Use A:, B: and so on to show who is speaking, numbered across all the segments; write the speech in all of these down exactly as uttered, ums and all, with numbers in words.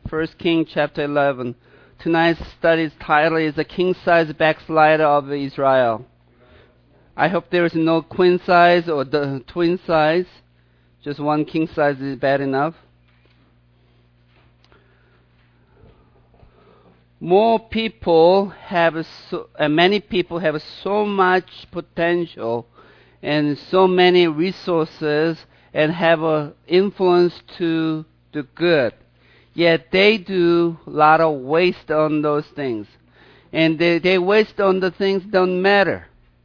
A: First King chapter eleven. Tonight's study's title is The King-Size Backslider of Israel. I hope there is no queen size or the twin size. Just one king size is bad enough. More people have, so, uh, many people have so much potential and so many resources and have an influence to the good. Yet they do a lot of waste on those things. And they, they waste on the things that don't matter.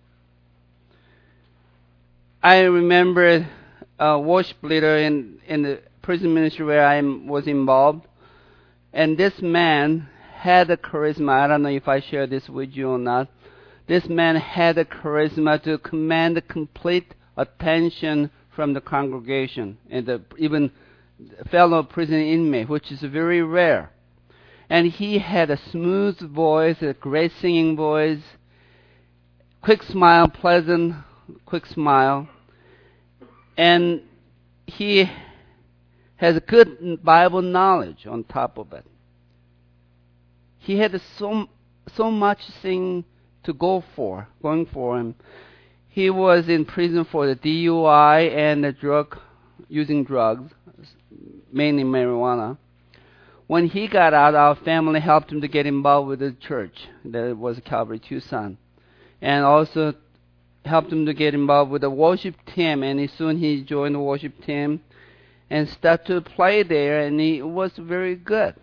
A: I remember a worship leader in, in the prison ministry where I was involved. And this man had a charisma. I don't know if I share this with you or not. This man had a charisma to command complete attention from the congregation and the, even fellow prison inmate, which is very rare. And he had a smooth voice, a great singing voice, quick smile, pleasant, quick smile. And he has good Bible knowledge on top of it. He had so so much thing to go for, going for him. He was in prison for the D U I and the drug, using drugs, mainly marijuana. When he got out, our family helped him to get involved with the church. That was Calvary Tucson. And also helped him to get involved with the worship team. And he, soon he joined the worship team and started to play there. And he was very good.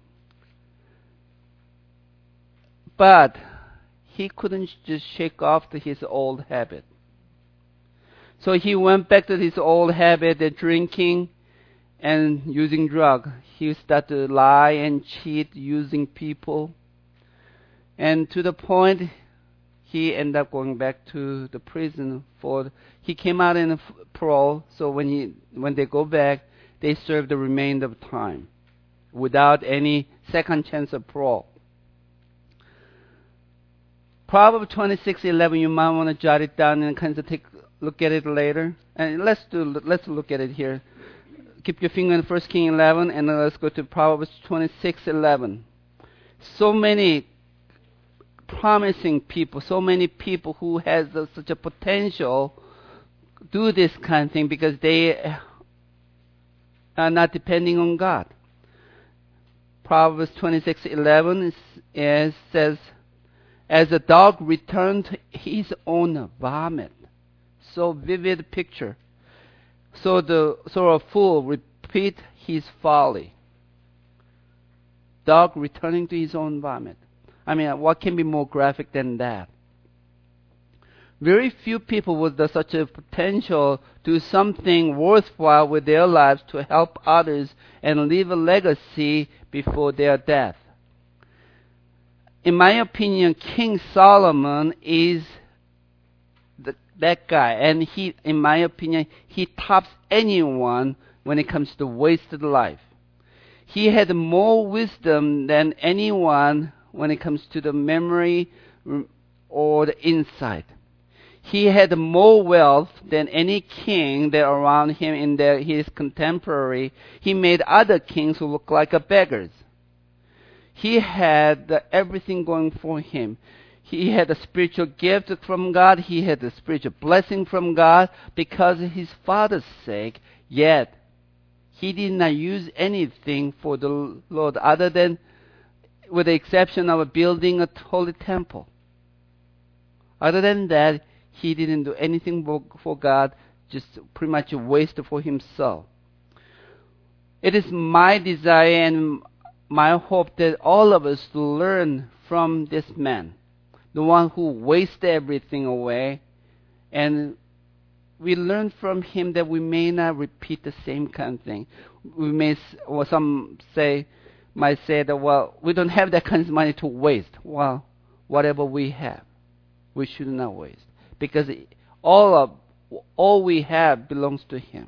A: But he couldn't just shake off his old habit. So he went back to his old habit of drinking and using drugs. He started to lie and cheat using people. And to the point, he ended up going back to the prison for, he came out in a parole, so when he when they go back, they serve the remainder of time without any second chance of parole. Proverbs twenty-six eleven, you might want to jot it down and kind of take a look at it later. And let's do let's look at it here. Keep your finger in First King eleven, and then let's go to Proverbs twenty-six eleven. So many promising people, so many people who has uh, such a potential do this kind of thing because they are not depending on God. Proverbs twenty-six eleven is, is says, as a dog returns to his own vomit. So vivid picture. So the so a fool repeat his folly. Dog returning to his own vomit. I mean, what can be more graphic than that? Very few people with the, such a potential do something worthwhile with their lives to help others and leave a legacy before their death. In my opinion, King Solomon is the, that guy. And he, in my opinion, he tops anyone when it comes to wasted life. He had more wisdom than anyone when it comes to the memory or the insight. He had more wealth than any king that around him in their, his contemporary. He made other kings who look like a beggars. He had uh, everything going for him. He had a spiritual gift from God. He had a spiritual blessing from God because of his father's sake. Yet, he did not use anything for the Lord other than, with the exception of building a holy temple. Other than that, he didn't do anything for God, just pretty much a waste for himself. It is my desire and my hope that all of us learn from this man, the one who wasted everything away, and we learn from him that we may not repeat the same kind of thing. We may, or some say, might say that, well, we don't have that kind of money to waste. Well, whatever we have, we should not waste, because all of all we have belongs to him.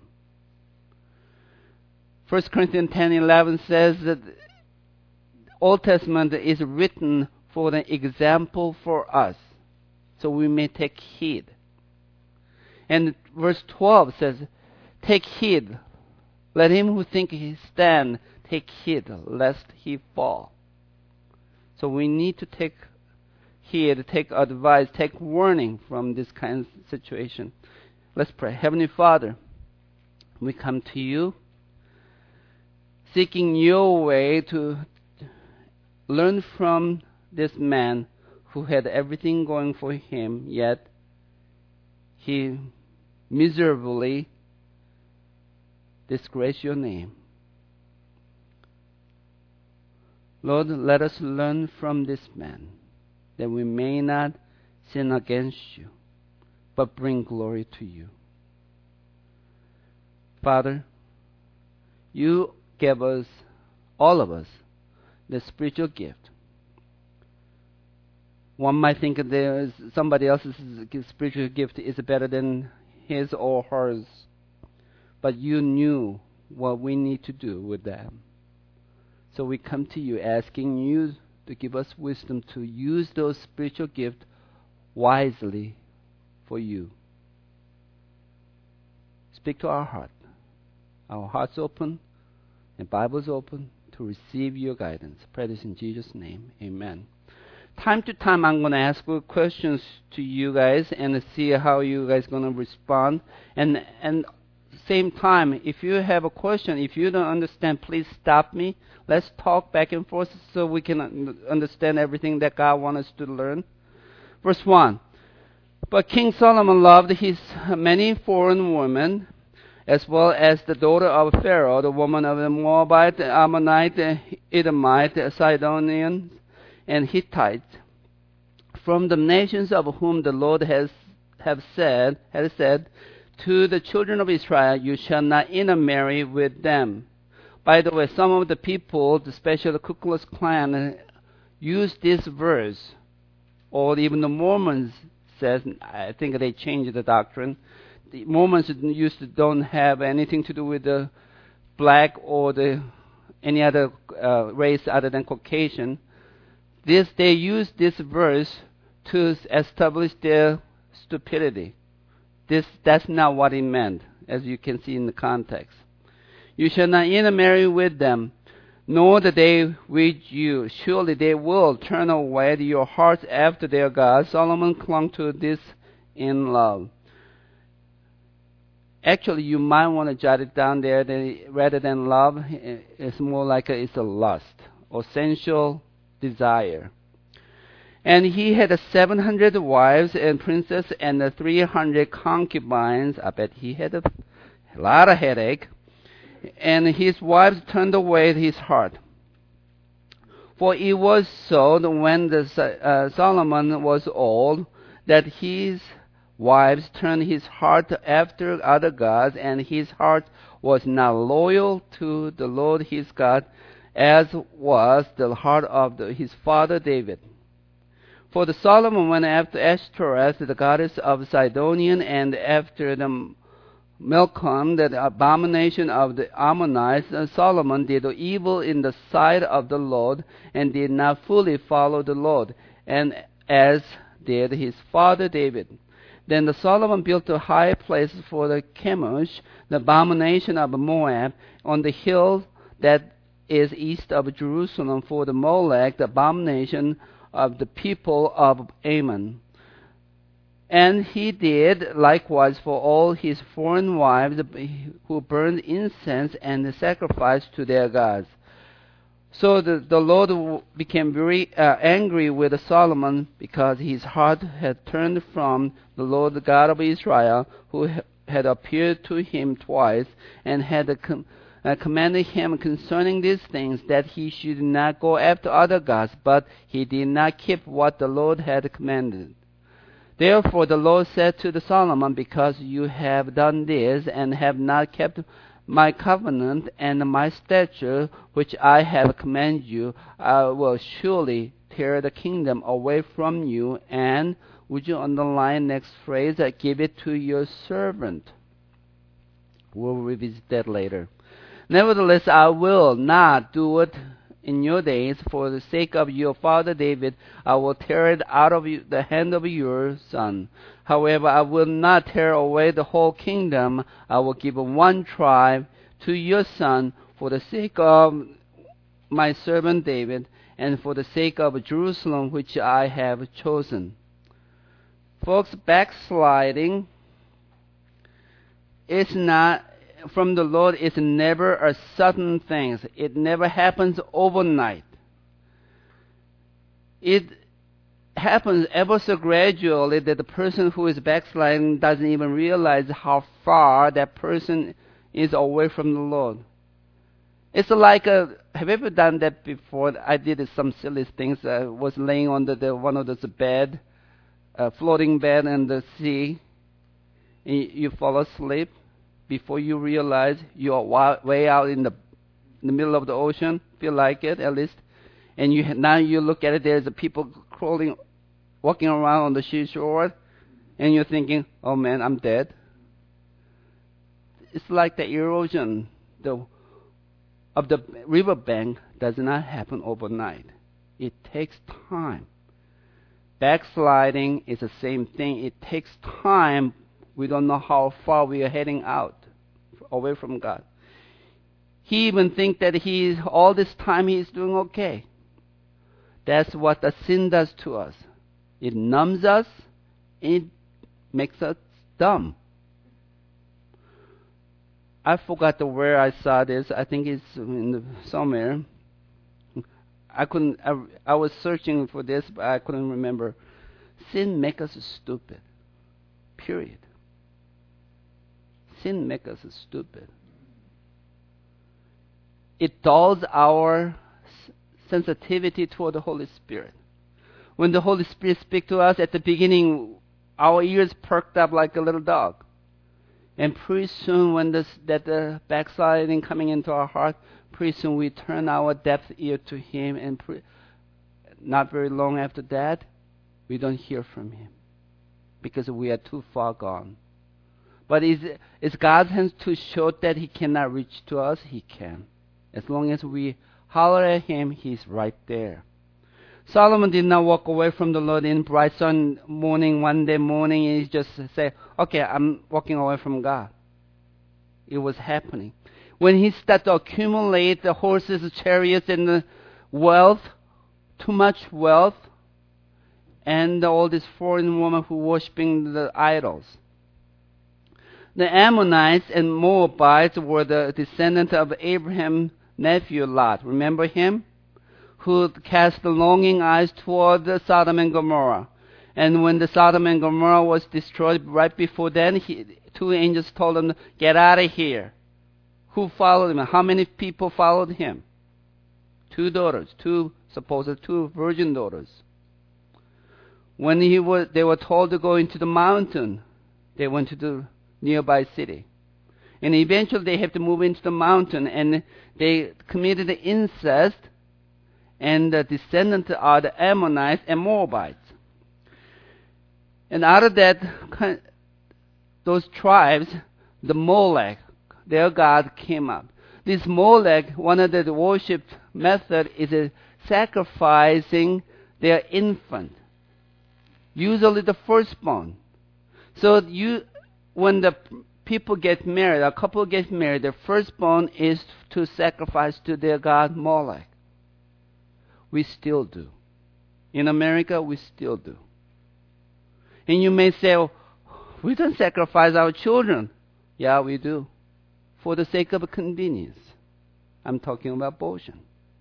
A: First Corinthians ten eleven says that Old Testament is written for an example for us, so we may take heed. And verse twelve says, take heed, let him who think he stand take heed lest he fall. So we need to take heed, take advice, take warning from this kind of situation. Let's pray. Heavenly Father, we come to you seeking your way to learn from this man who had everything going for him, yet he miserably disgraced your name. Lord, let us learn from this man, that we may not sin against you, but bring glory to you. Father, you gave us, all of us, the spiritual gift. One might think that there is somebody else's spiritual gift is better than his or hers, but you knew what we need to do with them. So we come to you asking you to give us wisdom to use those spiritual gifts wisely for you. Speak to our heart. Our hearts open and Bibles open to receive your guidance. Pray this in Jesus' name. Amen. Time to time, I'm going to ask questions to you guys and see how you guys going to respond. And and same time, if you have a question, if you don't understand, please stop me. Let's talk back and forth so we can understand everything that God wants us to learn. Verse one. But King Solomon loved his many foreign women, as well as the daughter of Pharaoh, the woman of the Moabite, Ammonite, Edomite, Sidonian, and Hittites, from the nations of whom the Lord has have said, has said, to the children of Israel, you shall not intermarry with them. By the way, some of the people, especially the Ku Klux Klan, use this verse, or even the Mormons says, I think they changed the doctrine. The Mormons used to don't have anything to do with the black or the any other uh, race other than Caucasian. This they use this verse to establish their stupidity. This that's not what it meant, as you can see in the context. You shall not intermarry with them, nor the they with you. Surely they will turn away your hearts after their gods. Solomon clung to this in love. Actually, you might want to jot it down there. That rather than love, it's more like a, it's a lust or sensual desire. And he had seven hundred wives and princes and three hundred concubines. I bet he had a, a lot of headache. And his wives turned away his heart. For it was so that when the, uh, Solomon was old, that his wives turned his heart after other gods, and his heart was not loyal to the Lord his God, as was the heart of the, his father David. For the Solomon went after Ashtoreth, the goddess of Sidonian, and after the Milcom, the abomination of the Ammonites. And Solomon did evil in the sight of the Lord, and did not fully follow the Lord, and as did his father David. Then the Solomon built a high place for the Chemosh, the abomination of Moab, on the hill that is east of Jerusalem, for the Molech, the abomination of the people of Ammon. And he did likewise for all his foreign wives who burned incense and sacrificed to their gods. So the, the Lord became very uh, angry with Solomon, because his heart had turned from the Lord, the God of Israel, who ha- had appeared to him twice, and had com- uh, commanded him concerning these things, that he should not go after other gods, but he did not keep what the Lord had commanded. Therefore the Lord said to the Solomon, because you have done this, and have not kept my covenant and my statute, which I have commanded you, I will surely tear the kingdom away from you, and, would you underline next phrase, I give it to your servant. We'll revisit that later. Nevertheless, I will not do it in your days. For the sake of your father David, I will tear it out of you, the hand of your son. However, I will not tear away the whole kingdom. I will give one tribe to your son for the sake of my servant David, and for the sake of Jerusalem, which I have chosen. Folks, backsliding is not from the Lord. Is never a sudden thing. It never happens overnight. It happens ever so gradually that the person who is backsliding doesn't even realize how far that person is away from the Lord. It's like a, have you ever done that before? I did some silly things. I was laying on the, the one of those bed, uh, floating bed in the sea. And you fall asleep before you realize you are way out in the in the middle of the ocean. Feel like it at least. And you now you look at it. There's people crawling, walking around on the seashore, and you're thinking, "Oh man, I'm dead." It's like the erosion the, of the riverbank does not happen overnight. It takes time. Backsliding is the same thing. It takes time. We don't know how far we are heading out, away from God. He even thinks that he all this time he's doing okay. That's what the sin does to us. It numbs us. It makes us dumb. I forgot where I saw this. I think it's in the, somewhere. I couldn't. I, I was searching for this, but I couldn't remember. Sin makes us stupid. Period. Sin makes us stupid. It dulls our sensitivity toward the Holy Spirit. When the Holy Spirit speaks to us at the beginning, our ears perked up like a little dog. And pretty soon, when this, that the backsliding coming into our heart, pretty soon we turn our deaf ear to Him, and pre- not very long after that, we don't hear from Him because we are too far gone. But is is God's hands too short that He cannot reach to us? He can. As long as we holler at Him, He's right there. Solomon did not walk away from the Lord in bright sun morning, one day morning, and he just said, okay, I'm walking away from God. It was happening. When he started to accumulate the horses, chariots, and the wealth, too much wealth, and all these foreign women who were worshiping the idols. The Ammonites and Moabites were the descendants of Abraham's nephew Lot. Remember him? Who cast the longing eyes toward the Sodom and Gomorrah. And when the Sodom and Gomorrah was destroyed right before then, he, two angels told him, get out of here. Who followed him? How many people followed him? Two daughters, two supposed two virgin daughters. When he was, they were told to go into the mountain, they went to the nearby city. And eventually they have to move into the mountain, and they committed incest, and the descendants are the Ammonites and Moabites. And out of that, those tribes, the Molech, their god, came up. This Molech, one of the worship method is a sacrificing their infant, usually the firstborn. So you, when the people get married, a couple gets married, the firstborn is to sacrifice to their god Molech. We still do. In America, we still do. And you may say, oh, we don't sacrifice our children. Yeah, we do. For the sake of convenience. I'm talking about abortion.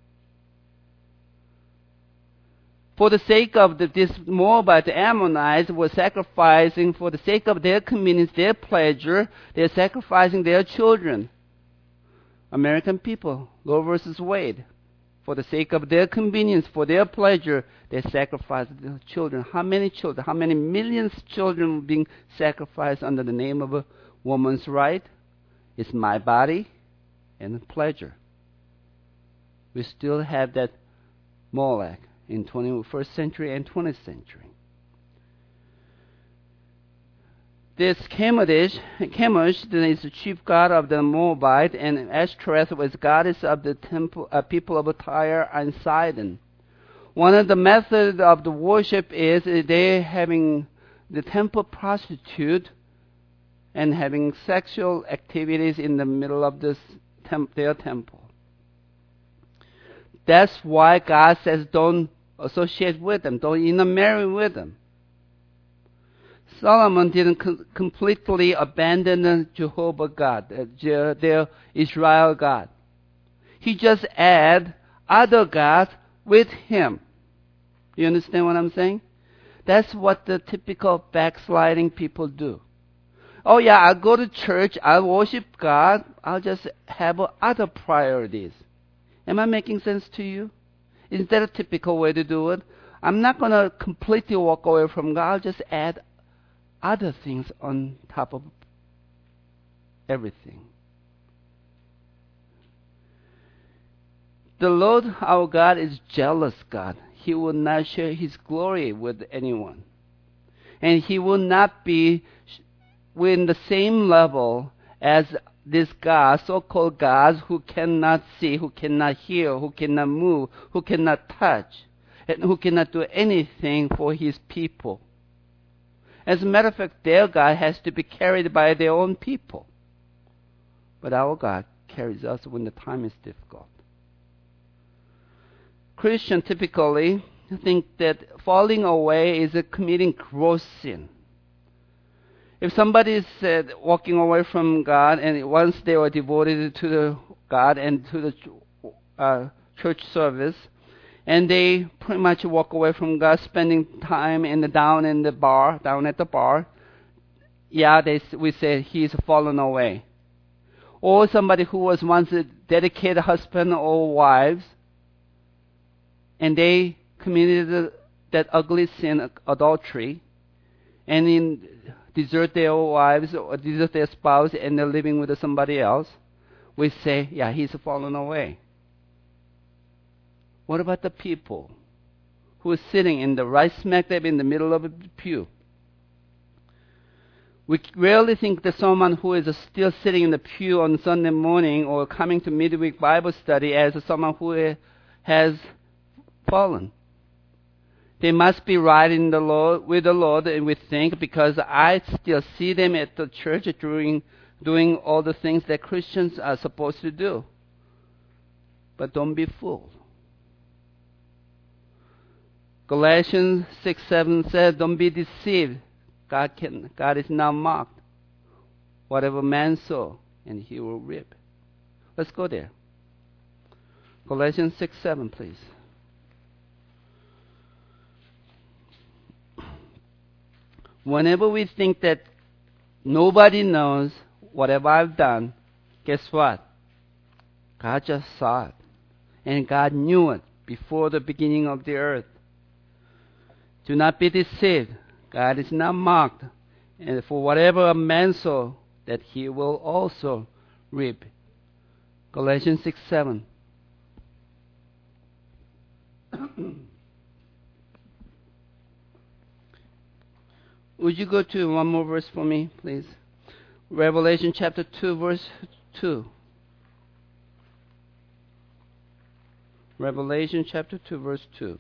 A: For the sake of the, this Moabite, the Ammonites were sacrificing for the sake of their convenience, their pleasure. They're sacrificing their children. American people, Roe versus Wade. For the sake of their convenience, for their pleasure, they sacrifice their children. How many children? How many millions of children being sacrificed under the name of a woman's right? It's my body and pleasure. We still have that Molech in twenty-first century and twentieth century. This Chemosh, Chemosh is the chief god of the Moabite, and Ashtoreth was goddess of the temple, uh, people of Tyre and Sidon. One of the methods of the worship is they having the temple prostitute and having sexual activities in the middle of this temp- their temple. That's why God says don't associate with them, don't even marry with them. Solomon didn't co- completely abandon the Jehovah God, the, the Israel God. He just add other gods with him. You understand what I'm saying? That's what the typical backsliding people do. Oh yeah, I'll go to church, I'll worship God, I'll just have other priorities. Am I making sense to you? Is that a typical way to do it? I'm not going to completely walk away from God, I'll just add other things on top of everything. The Lord our God is jealous God. He will not share His glory with anyone. And He will not be in the same level as this God, so-called gods who cannot see, who cannot hear, who cannot move, who cannot touch, and who cannot do anything for His people. As a matter of fact, their God has to be carried by their own people. But our God carries us when the time is difficult. Christians typically think that falling away is a committing gross sin. If somebody is uh, walking away from God, and once they were devoted to the God and to the uh, church service, and they pretty much walk away from God, spending time in the down in the bar, down at the bar, yeah, they we say he's fallen away. Or somebody who was once a dedicated husband or wives, and they committed that ugly sin, adultery, and in desert their wives or desert their spouse, and they're living with somebody else, we say, yeah, he's fallen away. What about the people who are sitting in the right smack dab in the middle of the pew? We rarely think that someone who is still sitting in the pew on Sunday morning or coming to midweek Bible study as someone who has fallen. They must be right in the Lord, with the Lord, and we think, because I still see them at the church doing, doing all the things that Christians are supposed to do. But don't be fooled. Galatians six seven says, don't be deceived. God can, God is not mocked. Whatever man sow, and he will reap. Let's go there. Galatians six seven, please. Whenever we think that nobody knows whatever I've done, guess what? God just saw it. And God knew it before the beginning of the earth. Do not be deceived. God is not mocked. And for whatever a man sow, that he will also reap. Galatians six seven. Would you go to one more verse for me, please? Revelation chapter two, verse two. Revelation chapter two, verse two.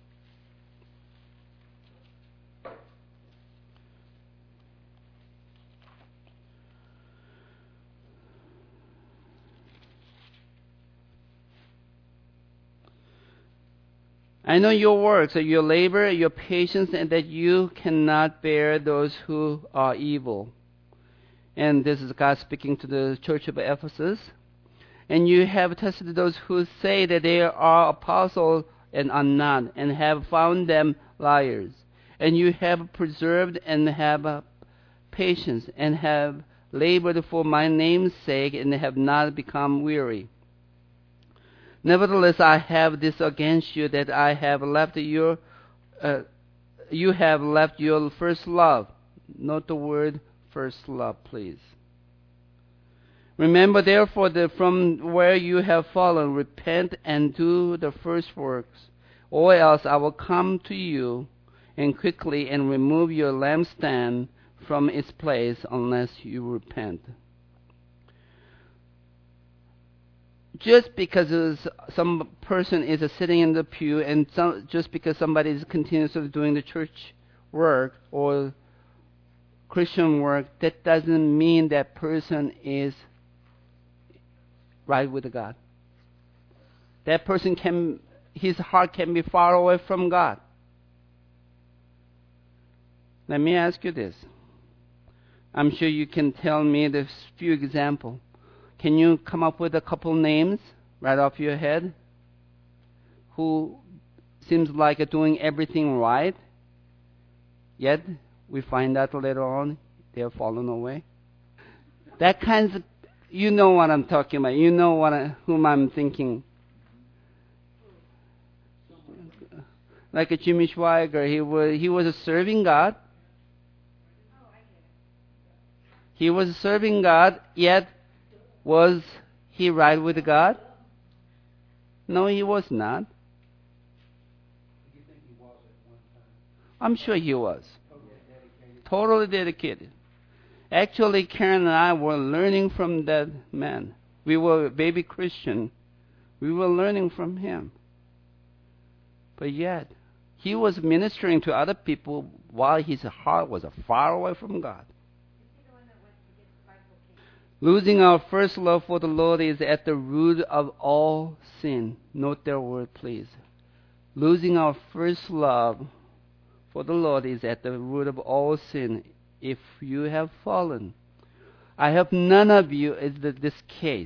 A: I know your works, your labor, your patience, and that you cannot bear those who are evil. And this is God speaking to the church of Ephesus. And you have tested those who say that they are apostles and are not, and have found them liars. And you have preserved and have uh, patience, and have labored for my name's sake, and have not become weary. Nevertheless, I have this against you, that I have left your, uh, you have left your first love. Note the word first love, please. Remember, therefore, that from where you have fallen, repent and do the first works, or else I will come to you and quickly and remove your lampstand from its place, unless you repent. Just because some person is sitting in the pew, and some, just because somebody is continuously doing the church work or Christian work, that doesn't mean that person is right with God. that person can, his heart can be far away from God. Let me ask you this. I'm sure you can tell me the few examples. Can you come up with a couple names right off your head who seems like doing everything right, yet we find out later on they have fallen away? That kinds of, you know what I'm talking about. You know what I, whom I'm thinking. Like a Jimmy Schweiger, he was he was serving God. He was serving God, yet was he right with God? No, he was not. I'm sure he was. Totally dedicated. Actually, Karen and I were learning from that man. We were baby Christian. We were learning from him. But yet, he was ministering to other people while his heart was far away from God. Losing our first love for the Lord is at the root of all sin. Note that word, please. Losing our first love for the Lord is at the root of all sin. If you have fallen, I hope none of you is this case.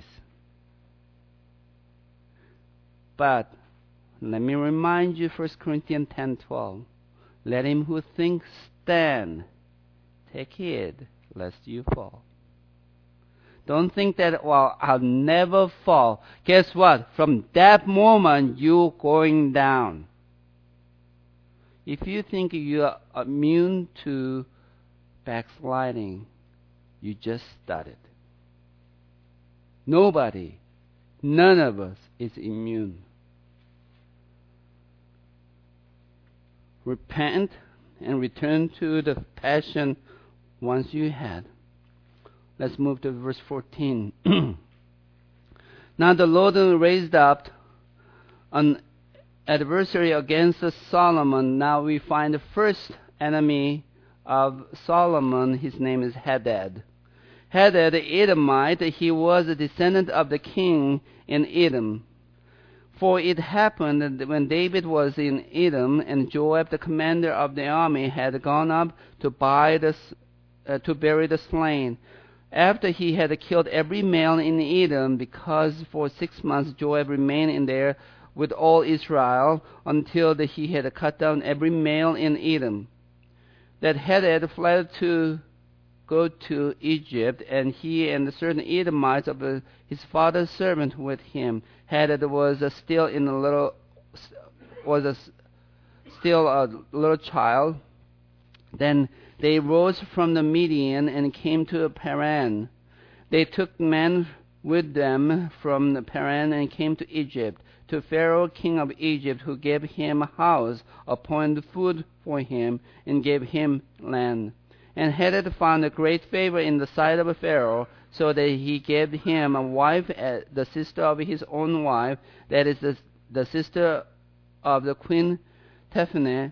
A: But let me remind you, First Corinthians ten twelve. Let him who thinks stand take heed lest you fall. Don't think that, well, I'll never fall. Guess what? From that moment, you're going down. If you think you're immune to backsliding, you just started. Nobody, none of us is immune. Repent and return to the passion once you had. Let's move to verse fourteen. Now the Lord raised up an adversary against Solomon. Now we find the first enemy of Solomon. His name is Hadad. Hadad, the Edomite, he was a descendant of the king in Edom. For it happened that when David was in Edom, and Joab, the commander of the army, had gone up to buy the, uh, to bury the slain. After he had killed every male in Edom, because for six months Joab remained in there with all Israel, until the, he had cut down every male in Edom, that Hadad fled to go to Egypt, and he and the certain Edomites of the, his father's servant with him. Hadad was uh, still in a little, was a, still a little child. Then they rose from the Median and came to Paran. They took men with them from the Paran and came to Egypt, to Pharaoh, king of Egypt, who gave him a house, appointed food for him, and gave him land. And Hadad found a great favor in the sight of Pharaoh, so that he gave him a wife, the sister of his own wife, that is the, the sister of the queen Tephane.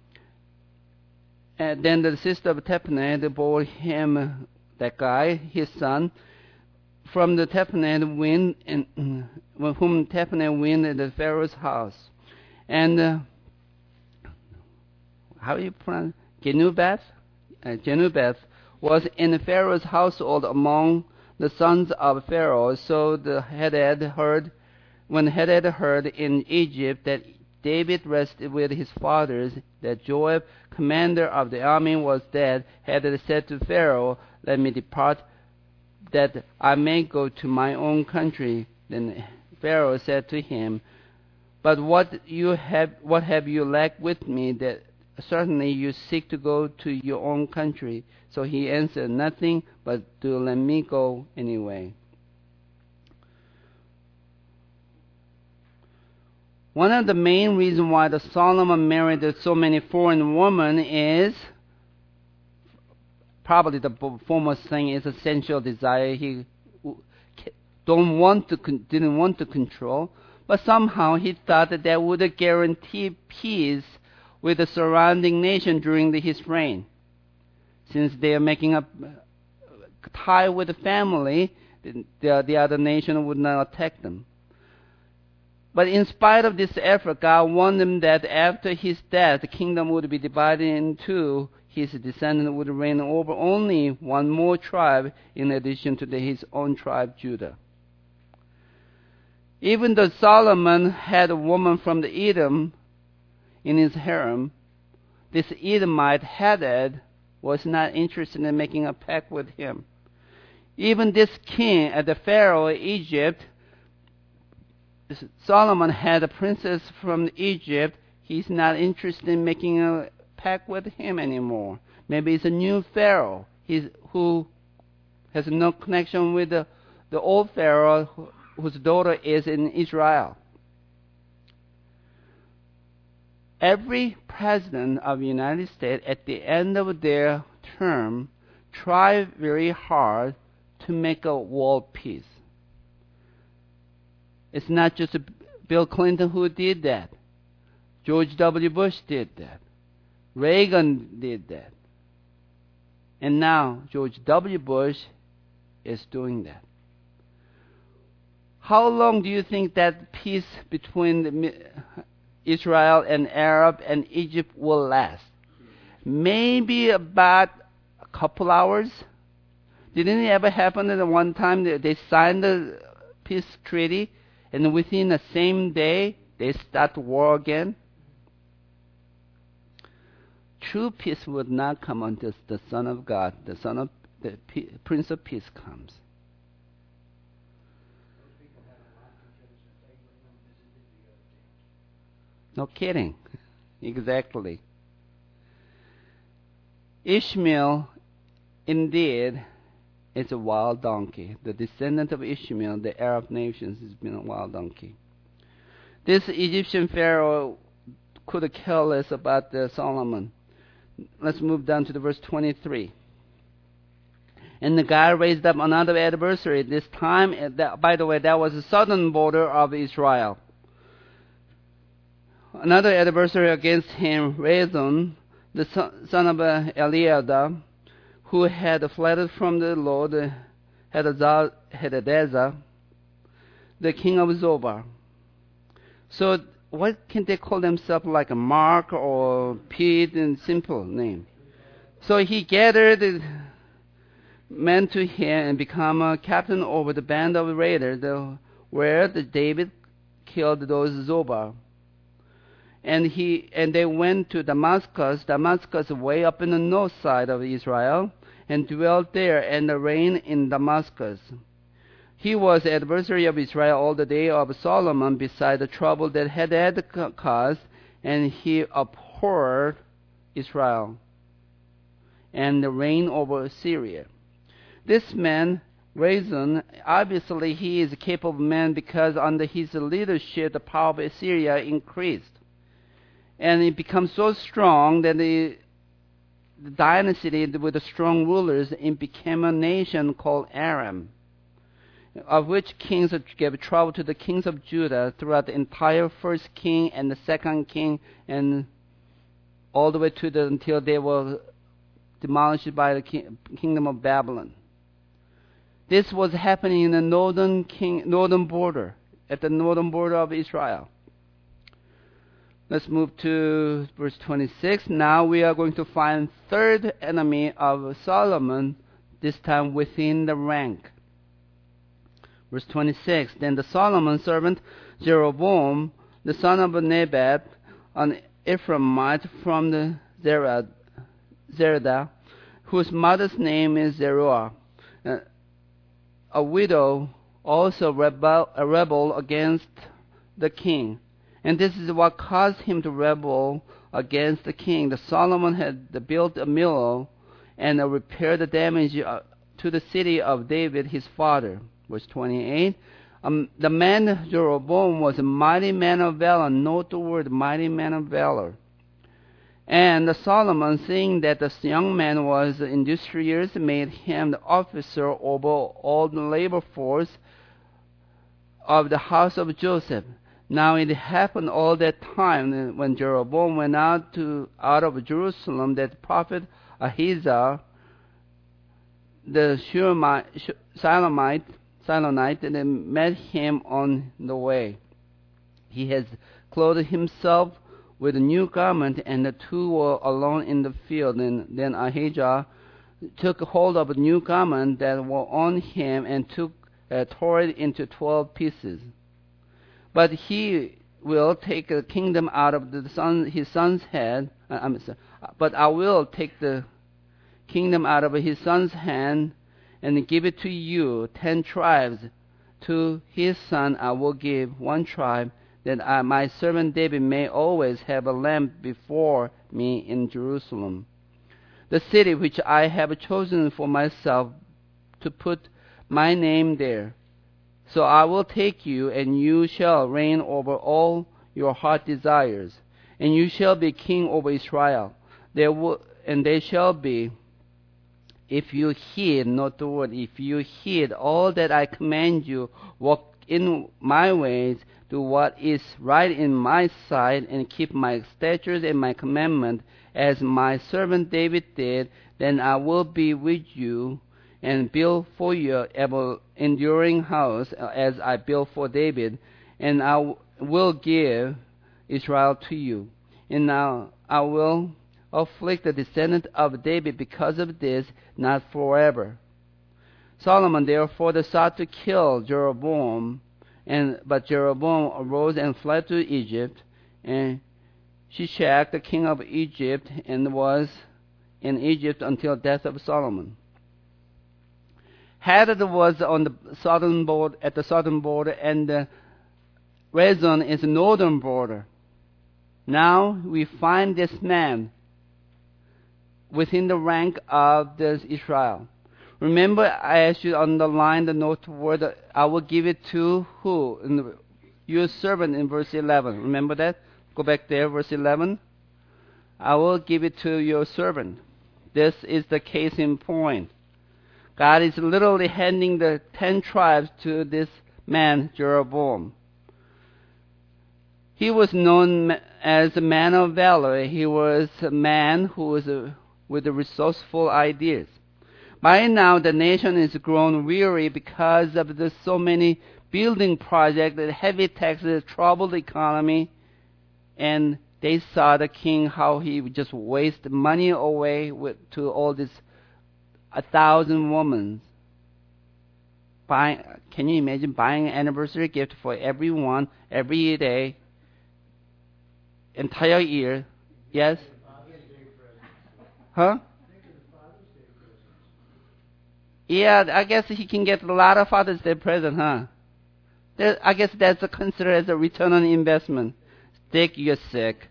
A: And then the sister of Tephane bore him, that guy, his son, from the Tephane wind, and whom Tephane wind at the Pharaoh's house. And uh, how do you pronounce Genubath? Uh, Genubath was in Pharaoh's household among the sons of Pharaoh. So the Hadad heard, when Hadad heard in Egypt that David rested with his fathers, that Joab, commander of the army, was dead, Hadad said to Pharaoh, "Let me depart, that I may go to my own country." Then Pharaoh said to him, "But what you have, what have you lacked with me, that certainly you seek to go to your own country?" So he answered, "Nothing, but to let me go anyway." One of the main reasons why the Solomon married so many foreign women is probably the foremost thing is a sensual desire. He don't want to, didn't want to control, but somehow he thought that that would guarantee peace with the surrounding nation during the, his reign. Since they are making a tie with the family, the, the other nation would not attack them. But in spite of this effort, God warned him that after his death, the kingdom would be divided in two. His descendant would reign over only one more tribe in addition to the, his own tribe, Judah. Even though Solomon had a woman from the Edom in his harem, this Edomite Hadad was not interested in making a pact with him. Even this king at the Pharaoh of Egypt, Solomon had a princess from Egypt. He's not interested in making a pact with him anymore. Maybe it's a new Pharaoh he's, who has no connection with the, the old Pharaoh who, whose daughter is in Israel. Every president of the United States at the end of their term tried very hard to make a world peace. It's not just Bill Clinton who did that. George W. Bush did that. Reagan did that. And now George W. Bush is doing that. How long do you think that peace between Israel and Arab and Egypt will last? Maybe about a couple hours. Didn't it ever happen at one time that they signed the peace treaty and within the same day they start war again? True peace would not come until the Son of God, the Son of the Prince of Peace comes. No kidding. Exactly. Ishmael, indeed, is a wild donkey. The descendant of Ishmael, the Arab nations, has been a wild donkey. This Egyptian Pharaoh could care less about the Solomon. Let's move down to the verse twenty-three. And the guy raised up another adversary. This time, that, by the way, that was the southern border of Israel. Another adversary against him, Rezon, the son of Eliada, who had fled from the Lord, Hadadezer, the king of Zobar. So what can they call themselves, like a Mark or Pete, in simple name? So he gathered men to him and became a captain over the band of raiders, the, where the David killed those Zobar. And he and they went to Damascus, Damascus way up in the north side of Israel, and dwelt there and reigned in Damascus. He was adversary of Israel all the day of Solomon, beside the trouble that Hadad caused, and he abhorred Israel and reigned over Syria. This man, Rezon, obviously he is a capable man because under his leadership the power of Assyria increased. And it becomes so strong that the, the dynasty with the strong rulers, it became a nation called Aram, of which kings gave trouble to the kings of Judah throughout the entire first king and the second king, and all the way to the until they were demolished by the king, kingdom of Babylon. This was happening in the northern king, northern border, at the northern border of Israel. Let's move to verse twenty-six. Now we are going to find third enemy of Solomon, this time within the rank. Verse twenty-six. Then the Solomon servant Jeroboam, the son of Nebat, an Ephraimite from the Zeradah, whose mother's name is Zeruah, a widow, also rebel, a rebel against the king. And this is what caused him to rebel against the king. The Solomon had built a mill and repaired the damage to the city of David, his father. Verse twenty-eight. Um, the man Jeroboam was a mighty man of valor. Note the word mighty man of valor. And the Solomon, seeing that this young man was industrious, made him the officer over all the labor force of the house of Joseph. Now it happened all that time when Jeroboam went out to out of Jerusalem that prophet Ahijah, the Shilonite, Shilonite, met him on the way. He has clothed himself with a new garment, and the two were alone in the field. And then Ahijah took hold of a new garment that were on him and took uh, tore it into twelve pieces. But he will take the kingdom out of the son, his son's head. Uh, I'm sorry, but I will take the kingdom out of his son's hand and give it to you. Ten tribes to his son I will give, one tribe, that I, my servant David may always have a lamp before me in Jerusalem, the city which I have chosen for myself to put my name there. So I will take you, and you shall reign over all your heart desires, and you shall be king over Israel. There will, and they shall be, if you heed not the word, if you heed all that I command you, walk in my ways, do what is right in my sight, and keep my statutes and my commandment, as my servant David did, then I will be with you and build for you ever enduring house, as I built for David, and I will give Israel to you. And now I will afflict the descendant of David because of this, not forever. Solomon therefore sought to kill Jeroboam, and but Jeroboam arose and fled to Egypt, and Shishak, the king of Egypt, and was in Egypt until the death of Solomon. Hadad was on the southern border, at the southern border, and uh, Rezon is the northern border. Now we find this man within the rank of the Israel. Remember, I asked you to underline the note word. I will give it to who? In the, your servant in verse eleven. Remember that? Go back there, verse eleven. I will give it to your servant. This is the case in point. God is literally handing the ten tribes to this man, Jeroboam. He was known as a man of valor. He was a man who was a, with resourceful ideas. By now, the nation is grown weary because of the so many building projects, the heavy taxes, troubled economy, and they saw the king how he would just waste money away with, to all this a thousand women. Buying, can you imagine buying an anniversary gift for everyone every day, entire year? Yes? Huh? Yeah, I guess he can get a lot of Father's Day present, huh? There, I guess that's a considered as a return on investment. Dick, you're sick.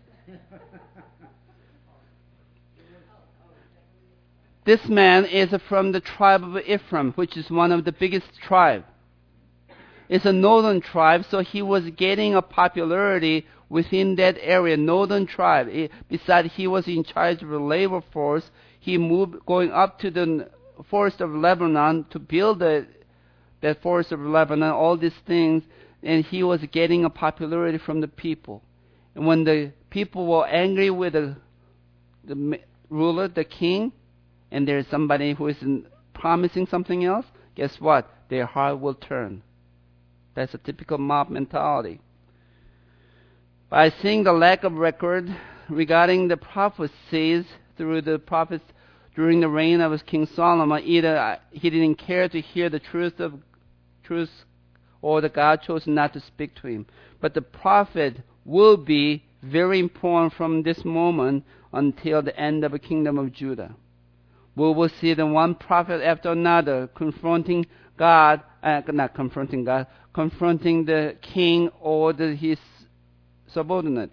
A: This man is from the tribe of Ephraim, which is one of the biggest tribes. It's a northern tribe, so he was getting a popularity within that area, northern tribe. It, besides, he was in charge of the labor force. He moved, going up to the forest of Lebanon to build the, that forest of Lebanon, all these things, and he was getting a popularity from the people. And when the people were angry with the, the ruler, the king, and there's somebody who is promising something else, guess what? Their heart will turn. That's a typical mob mentality. By seeing the lack of record regarding the prophecies through the prophets during the reign of King Solomon, either he didn't care to hear the truth of truth, or the God chose not to speak to him. But the prophet will be very important from this moment until the end of the kingdom of Judah. We will see the one prophet after another confronting God, uh, not confronting God, confronting the king or the, his subordinate.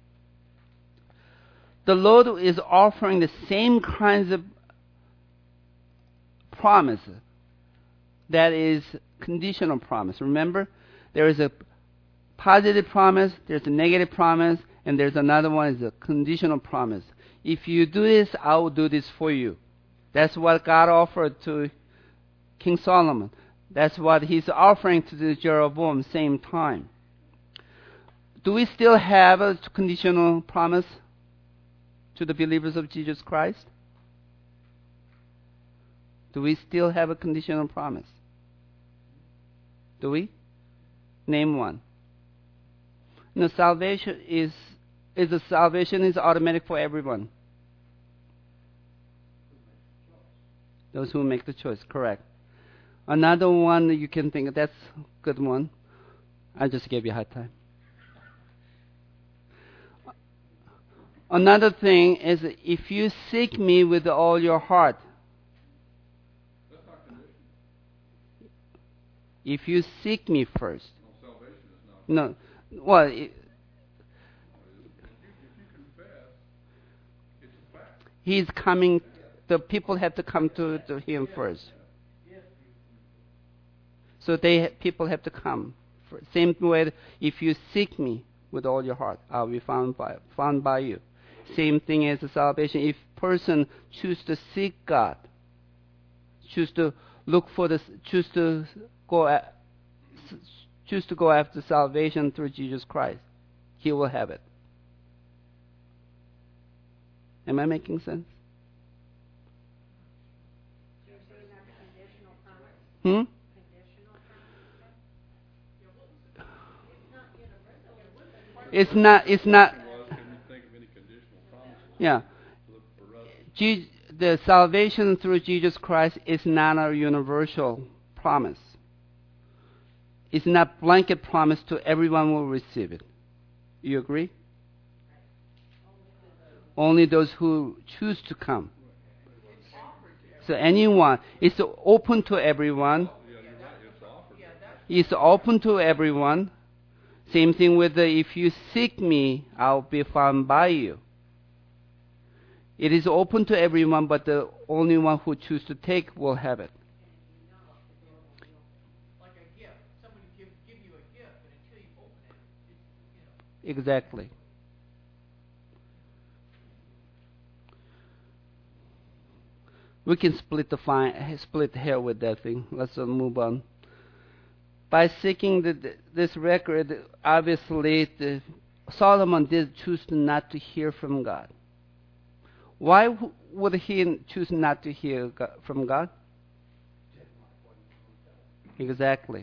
A: The Lord is offering the same kinds of promise. That is conditional promise. Remember, there is a positive promise, there's a negative promise, and there's another one is a conditional promise. If you do this, I will do this for you. That's what God offered to King Solomon. That's what he's offering to the Jeroboam same time. Do we still have a conditional promise to the believers of Jesus Christ? Do we still have a conditional promise? Do we? Name one. No, salvation is is a salvation is automatic for everyone. Those who make the choice, correct. Another one you can think that's a good one. I just gave you a hard time. Another thing is if you seek me with all your heart. If you seek me first. No, well, it, he's coming. The people have to come to, to him first. So they people have to come. Same way, if you seek me with all your heart, I'll be found by found by you. Same thing as the salvation. If person choose to seek God, choose to look for this, choose to go, at, choose to go after salvation through Jesus Christ, he will have it. Am I making sense? Hmm? It's not. It's not. Yeah. Je- the salvation through Jesus Christ is not a universal promise. It's not blanket promise to everyone will receive it. You agree? Only those who choose to come. So anyone, it's open to everyone. It's open to everyone. Same thing with the, if you seek me, I'll be found by you. It is open to everyone, but the only one who chooses to take will have it.
B: Like a gift. Somebody give, give you a gift, but until you open it, it's, you know.
A: Exactly. We can split the fine, split hair with that thing. Let's uh, move on. By seeking the, this record, obviously, the, Solomon did choose not to hear from God. Why w- would he choose not to hear God, from God? Exactly.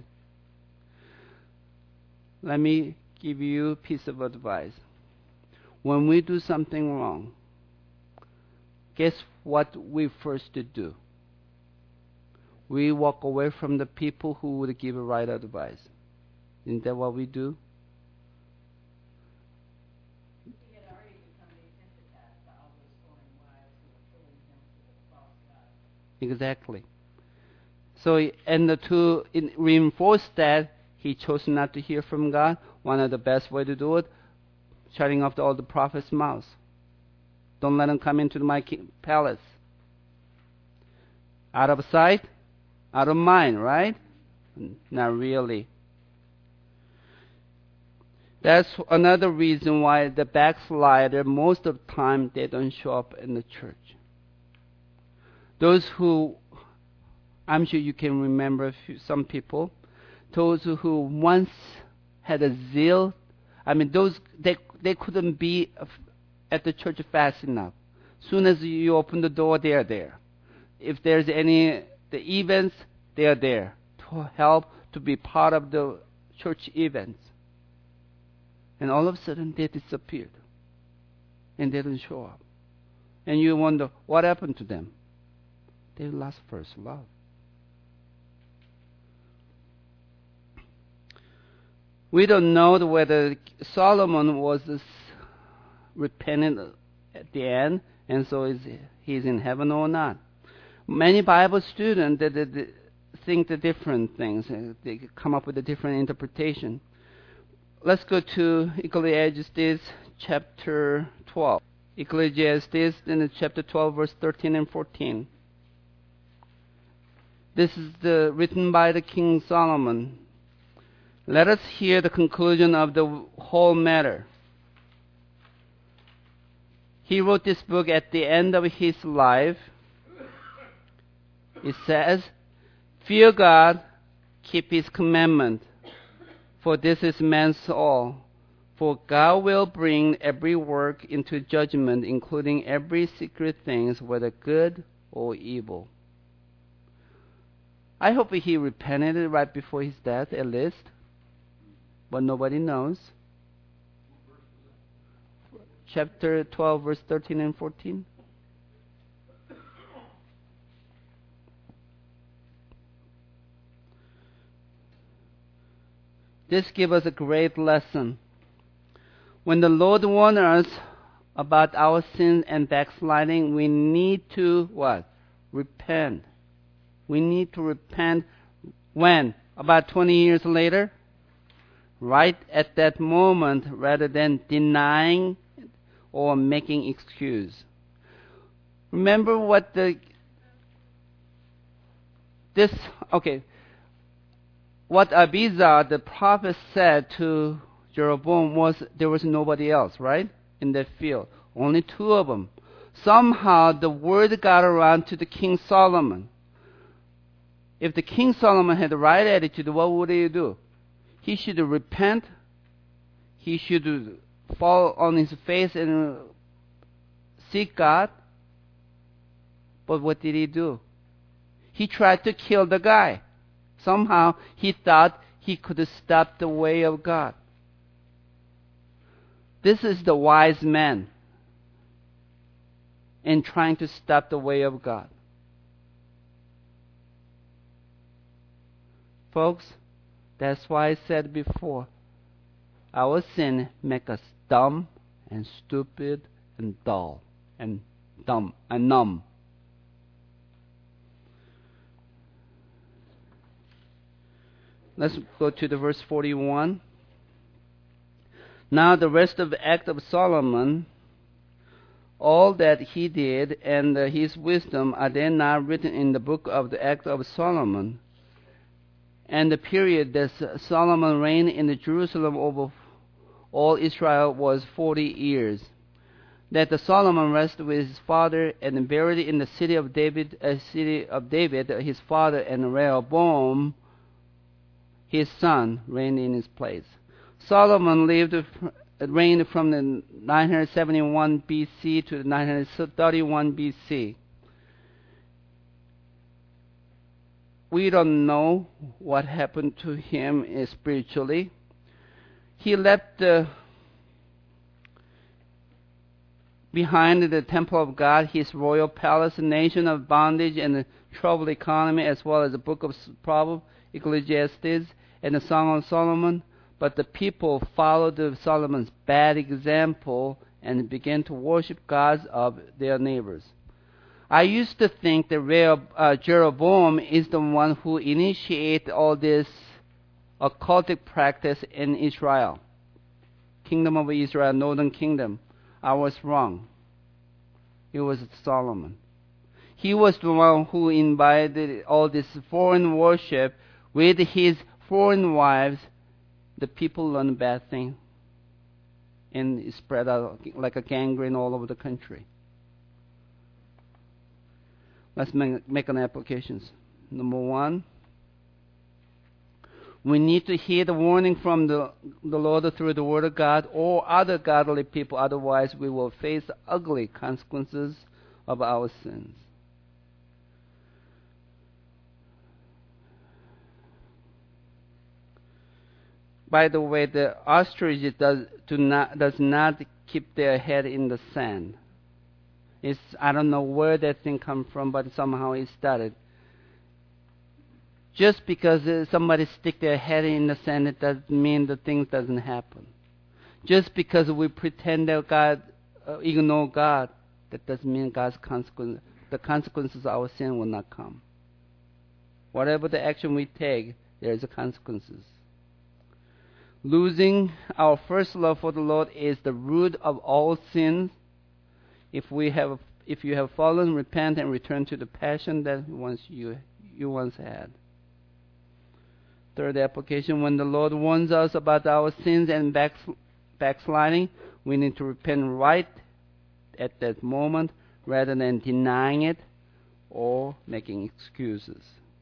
A: Let me give you a piece of advice. When we do something wrong, guess what we first do? We walk away from the people who would give right advice. Isn't that what we do?
B: He had already become desensitized to all those foreign wives who were pulling him to the false God.
A: Exactly. So, and the to in, reinforce that, he chose not to hear from God. One of the best way to do it, shutting off the, all the prophets' mouths. Don't let them come into my king, palace. Out of sight, out of mind, right? Not really. That's another reason why the backslider, most of the time, they don't show up in the church. Those who, I'm sure you can remember a few, some people, those who once had a zeal, I mean, those, they, they couldn't be at the church fast enough. Soon as you open the door, they are there. If there's any the events, they are there to help, to be part of the church events. And all of a sudden, they disappeared. And they didn't show up. And you wonder, what happened to them? They lost first love. We don't know whether Solomon was this repentant at the end, and so is he's in heaven or not. Many Bible students they, they, they think the different things. They come up with a different interpretation. Let's go to Ecclesiastes chapter twelve. Ecclesiastes in chapter twelve, verse thirteen and fourteen. This is the written by the King Solomon. Let us hear the conclusion of the whole matter. He wrote this book at the end of his life. It says, fear God, keep his commandment, for this is man's all. For God will bring every work into judgment, including every secret thing, whether good or evil. I hope he repented right before his death, at least. But nobody knows. chapter twelve, verse thirteen and fourteen? This gives us a great lesson. When the Lord warns us about our sins and backsliding, we need to what? Repent. We need to repent when? About twenty years later? Right at that moment, rather than denying or making excuse. Remember what the this okay what Abijah the prophet said to Jeroboam was there was nobody else, right, in that field. Only two of them. Somehow the word got around to the King Solomon. If the King Solomon had the right attitude, what would he do? He should repent. He should fall on his face and seek God. But what did he do? He tried to kill the guy. Somehow he thought he could stop the way of God. This is the wise man in trying to stop the way of God. Folks, that's why I said before, our sin makes us dumb and stupid and dull and dumb and numb. Let's go to the verse forty-one. Now the rest of the act of Solomon, all that he did and uh, his wisdom, are they not written in the book of the act of Solomon? And the period that Solomon reigned in Jerusalem over all Israel was forty years. That the Solomon rested with his father and buried in the city of David, uh, city of David, his father, and Rehoboam, his son, reigned in his place. Solomon lived, reigned from the nine seventy-one B C to nine thirty-one B C. We don't know what happened to him spiritually. He left uh, behind the temple of God, his royal palace, a nation of bondage and a troubled economy, as well as the book of Proverbs, Ecclesiastes, and the Song of Solomon. But the people followed Solomon's bad example and began to worship gods of their neighbors. I used to think that uh, Jeroboam is the one who initiated all this occultic practice in Israel. Kingdom of Israel, Northern Kingdom. I was wrong. It was Solomon. He was the one who invited all this foreign worship with his foreign wives. The people learned bad thing and it spread out like a gangrene all over the country. Let's make, make an applications. Number one, we need to hear the warning from the, the Lord through the Word of God or other godly people. Otherwise, we will face the ugly consequences of our sins. By the way, the ostrich does, do not, does not keep their head in the sand. It's, I don't know where that thing comes from, but somehow it started. Just because uh, somebody stick their head in the sand, it doesn't mean the thing doesn't happen. Just because we pretend that God, uh, ignore God, that doesn't mean God's consequence, the consequences of our sin will not come. Whatever the action we take, there is a consequences. Losing our first love for the Lord is the root of all sins. If we have, if you have fallen, repent and return to the passion that once you you once had. Third application: when the Lord warns us about our sins and backsliding, we need to repent right at that moment, rather than denying it or making excuses.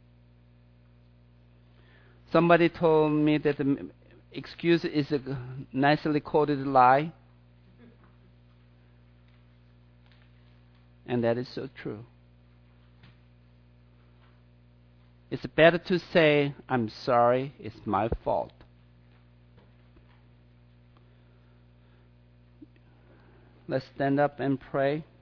A: Somebody told me that the excuse is a nicely coded lie. And that is so true. It's better to say, I'm sorry, it's my fault. Let's stand up and pray.